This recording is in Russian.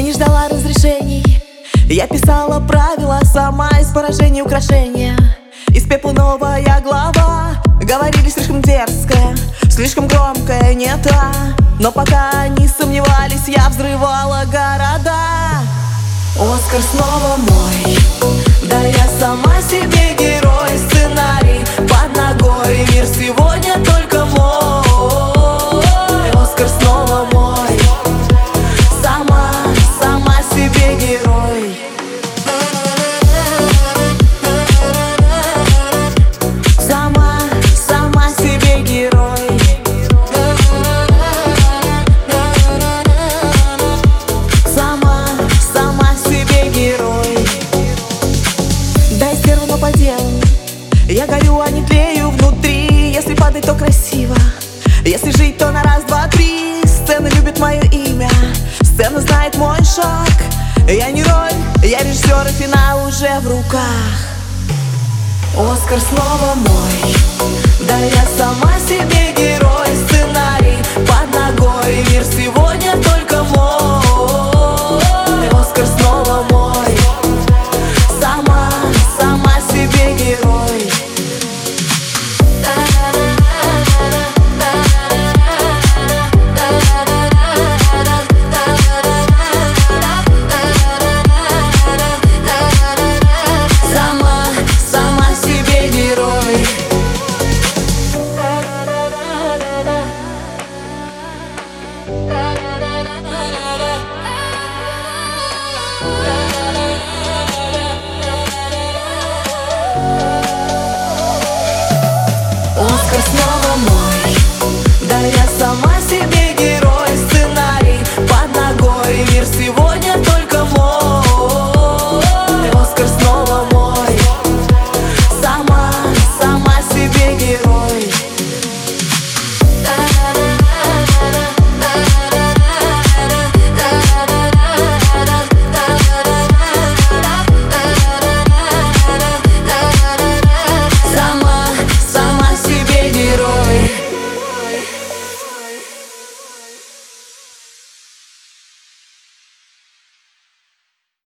не ждала разрешений. Я писала правила сама, из поражений украшения. Из пепла новая глава. Говорили слишком дерзкая, слишком громкая, не та. Но пока они сомневались, я взрывала города. Оскар снова мой, да я сама себе герой. Сценарий под ногой, мир сегодня только мой. Оскар снова мой, сама себе герой. Сама себе герой. Сама себе герой. Дай стерву, но по делу. Я горю, а не тлею внутри. Если падать, то красиво. Если жить, то на раз, два, три. Сцена любит мое имя, сцена знает мой шаг. Я не роль, я режиссер, и финал уже в руках. Оскар снова мой, да я сама себе герой.